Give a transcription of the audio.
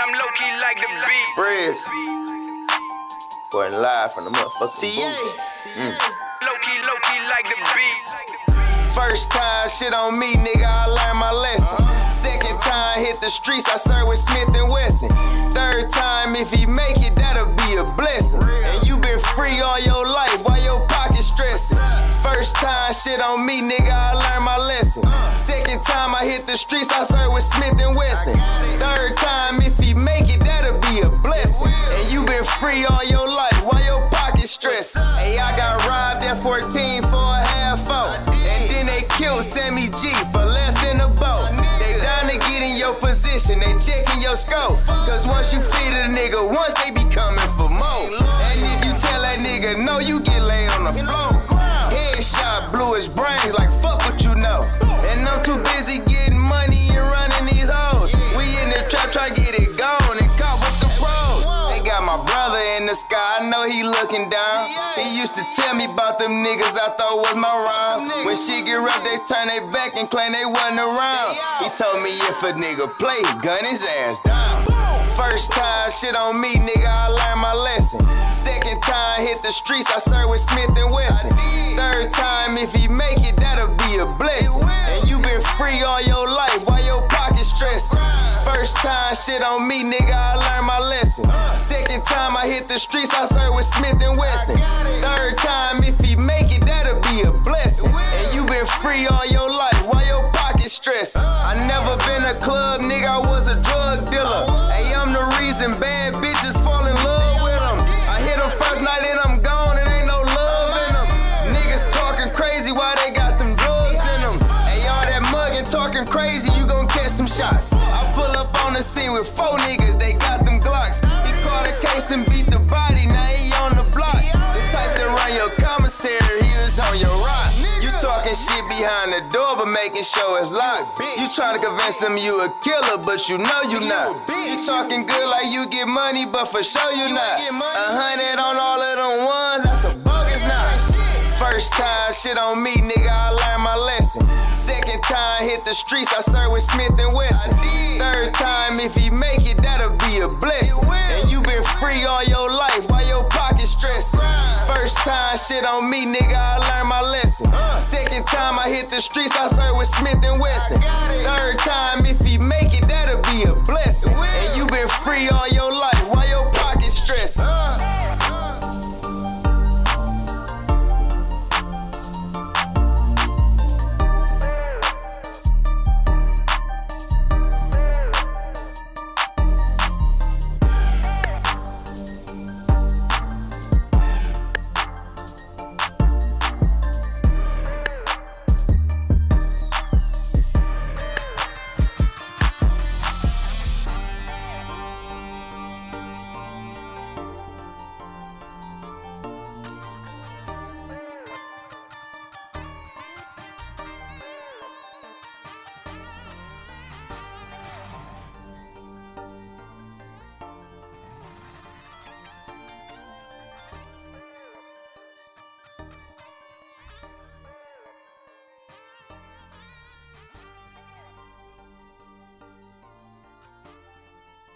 I'm low-key like the beat. Frizz. Going live from the motherfucking booth. Low-key like the beat. First time, shit on me, nigga, I learned my lesson. Second time, hit the streets, I serve with Smith & Wesson. Third time, if he make it, that'll be a blessing. And you been free all your life, while your pocket stressing. First time, shit on me, nigga, I learned my lesson. Second time, I hit the streets, I serve with Smith & Wesson. Third time, if he make it, that'll be a blessing. And you been free all your life, while your pocket stressing. Hey, I got robbed at 14 for a half-4. And then they killed Sammy G for less than a boat. They down to get in your position, they checking your scope. Cause once you feed a nigga, once they be coming for more. And if you tell that nigga no, you get laid on the floor. Headshot, blew his brains like fuck what you know. And I'm too busy getting money and running these hoes. We in the trap trying to get it gone and caught with the pros. They got my brother in the sky, I know he looking down. He used to tell me about them niggas I thought was my rhyme. When shit get rough, they turn their back and claim they wasn't around. He told me if a nigga play, gun his ass down. First time, shit on me, nigga, I learned my lesson. Second time, hit the streets, I serve with Smith & Wesson. Third time, if he make it, that'll be a blessing. And you been free all your life, while your pocket stressing. First time, shit on me, nigga, I learned my lesson. Second time, I hit the streets, I serve with Smith & Wesson. Third time, if he make it, that'll be a blessing. And you been free all your life, while your pocket stressing. I never been a club, nigga, I was a drug dealer. Hey, I'm the reason bad bitches fall in love with them. I hit them first night and I'm gone, it ain't no love in them. Niggas talking crazy while they got them drugs in them. Hey, all that mugging talking crazy, you gon' catch some shots. I pull up on the scene with 4 niggas, they got them Glocks. He caught a case and beat the body, now he on the block. The type that run your commissary, he was on your rock. You talking shit behind the door, but making sure it's locked. You trying to convince them you a killer, but you know you not. You talking good like you get money, but for sure you not. 100 on all of them ones, that's a bogus knot. First time, shit on me, nigga, I learned my lesson. Second time, hit the streets, I serve with Smith & Wesson. Third time, if he make it, that'll be a blessing. And you been free all your life, while your pocket stressing. First time, shit on me, nigga, I learned my lesson. Second time, I hit the streets, I serve with Smith & Wesson. Third time, if he make it, that'll be a blessing. And you been free all your life, while your pocket stressing.